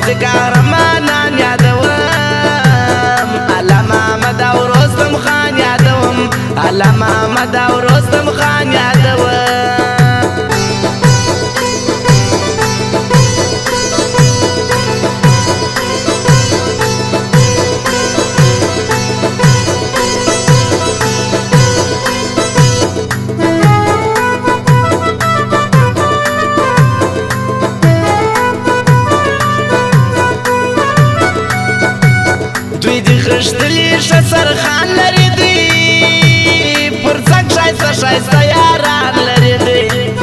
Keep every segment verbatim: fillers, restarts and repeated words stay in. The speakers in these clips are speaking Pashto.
کوزې قهرمانان یادوم علامه احمد او رستم خان یادوم علامه احمد او رستم خان یادوم دوی دی خشتلی شه سرخان لري دوی پر څنګ شایسته شایسته یاران لري دوی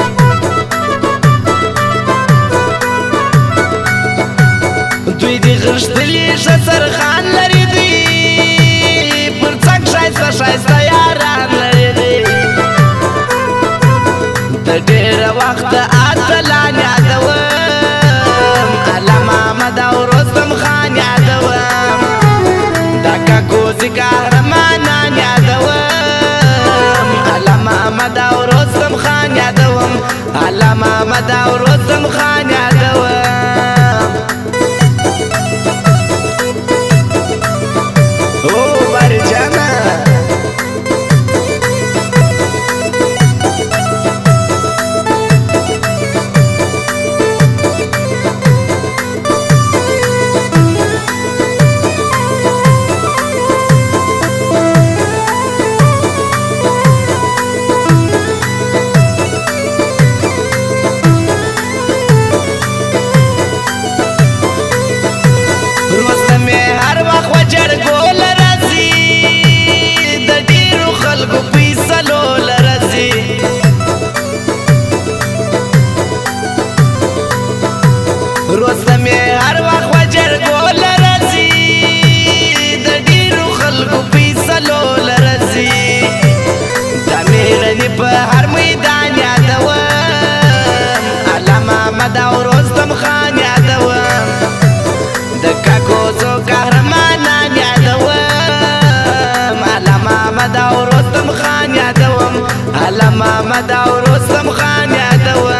دوی دی خشتلی شه سرخان لري دوی پر څنګ شایسته شایسته یاران لري دوی د ډېره وخته اتلان یادوم علامه احمد او رستم خان یادوم کوزې قهرمانان یادوم علامه احمد او رستم خان یادوم علامه احمد او رستم خان یادوم او برجانه رستم هر وخت وجرګو لرځي د ډیرو خلکو فیصلو لرځي د میړنې په هر میدان یادوم علامه احمد او رستم خان یادوم د کاکوزو قهرمانان یادوم علامه احمد او رستم خان یادوم علامه احمد او رستم خان یادوم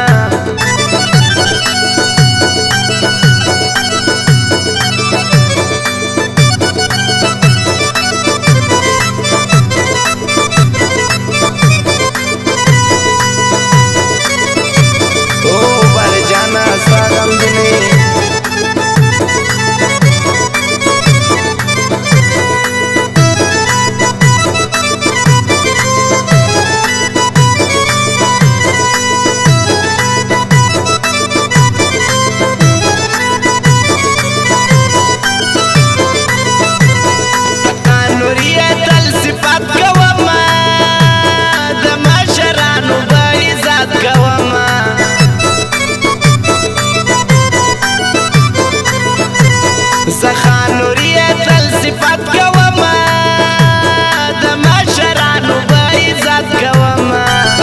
زخان نوریه تل صفت کوما د مشرانو به عزت کوما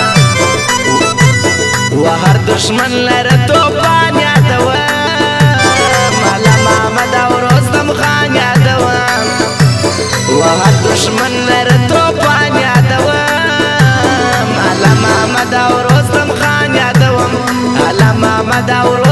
و هر دشمن لره توپان یادوم علامه احمد او رستم خان یادوم و هر دشمن لره توپان یادوم علامه احمد او رستم خان یادوم علامه احمد او